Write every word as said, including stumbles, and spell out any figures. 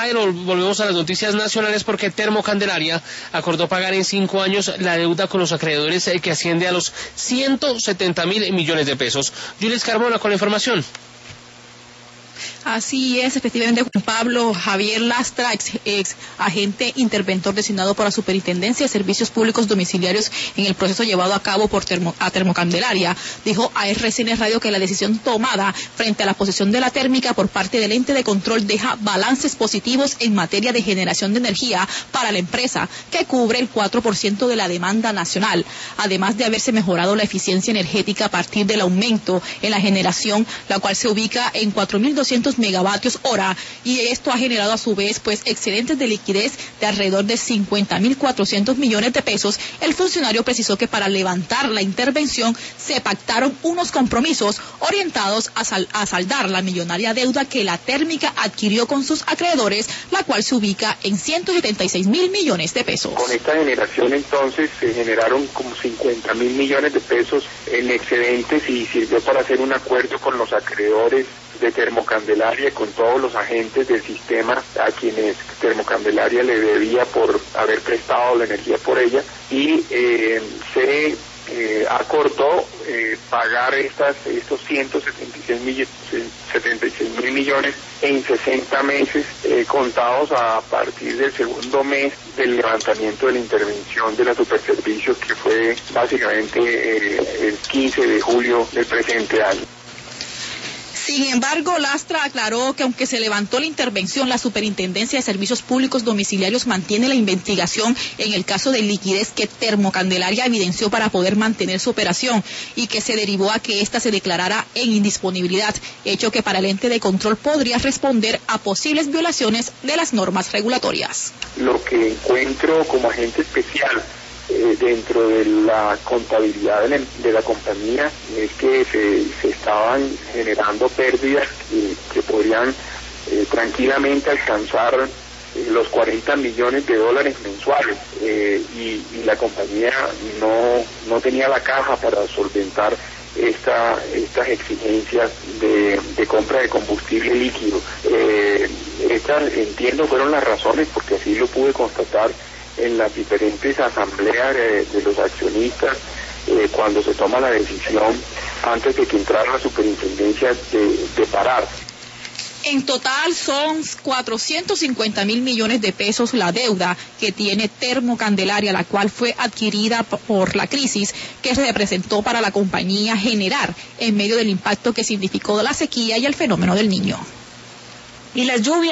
Jairo, volvemos a las noticias nacionales porque Termocandelaria acordó pagar en cinco años la deuda con los acreedores eh, que asciende a los ciento setenta mil millones de pesos. Julius Carmona con la información. Así es, efectivamente, Juan Pablo Javier Lastra, ex, ex agente interventor designado por la Superintendencia de Servicios Públicos Domiciliarios en el proceso llevado a cabo por termo, a Termocandelaria, dijo a R C N Radio que la decisión tomada frente a la posesión de la térmica por parte del ente de control deja balances positivos en materia de generación de energía para la empresa, que cubre el cuatro por ciento de la demanda nacional, además de haberse mejorado la eficiencia energética a partir del aumento en la generación, la cual se ubica en cuatro mil doscientos megavatios hora, y esto ha generado a su vez pues excedentes de liquidez de alrededor de cincuenta mil cuatrocientos millones de pesos. El funcionario precisó que para levantar la intervención se pactaron unos compromisos orientados a, sal, a saldar la millonaria deuda que la térmica adquirió con sus acreedores, la cual se ubica en ciento setenta y seis mil millones de pesos. Con esta generación entonces se generaron como cincuenta mil millones de pesos en excedentes y sirvió para hacer un acuerdo con los acreedores de Termocandelaria y con todos los agentes del sistema a quienes Termocandelaria le debía por haber prestado la energía por ella, y eh, se eh, acordó eh, pagar estas estos ciento setenta y seis mil millones en sesenta meses eh, contados a partir del segundo mes del levantamiento de la intervención de la Superservicios, que fue básicamente eh, el quince de julio del presente año. Sin embargo, Lastra aclaró que aunque se levantó la intervención, la Superintendencia de Servicios Públicos Domiciliarios mantiene la investigación en el caso de liquidez que Termocandelaria evidenció para poder mantener su operación, y que se derivó a que ésta se declarara en indisponibilidad, hecho que para el ente de control podría responder a posibles violaciones de las normas regulatorias. Lo que encuentro como agente especial Eh, dentro de la contabilidad de la, de la compañía es que se, se estaban generando pérdidas que, que podrían eh, tranquilamente alcanzar eh, los cuarenta millones de dólares mensuales, eh, y, y la compañía no, no tenía la caja para solventar esta, estas exigencias de, de compra de combustible líquido. Eh, estas, entiendo, fueron las razones, porque así lo pude constatar en las diferentes asambleas de, de los accionistas, eh, cuando se toma la decisión antes de que entrara la superintendencia de, de parar. En total son cuatrocientos cincuenta mil millones de pesos la deuda que tiene Termocandelaria, la cual fue adquirida por la crisis que se representó para la compañía generar en medio del impacto que significó la sequía y el fenómeno del Niño. Y las lluvias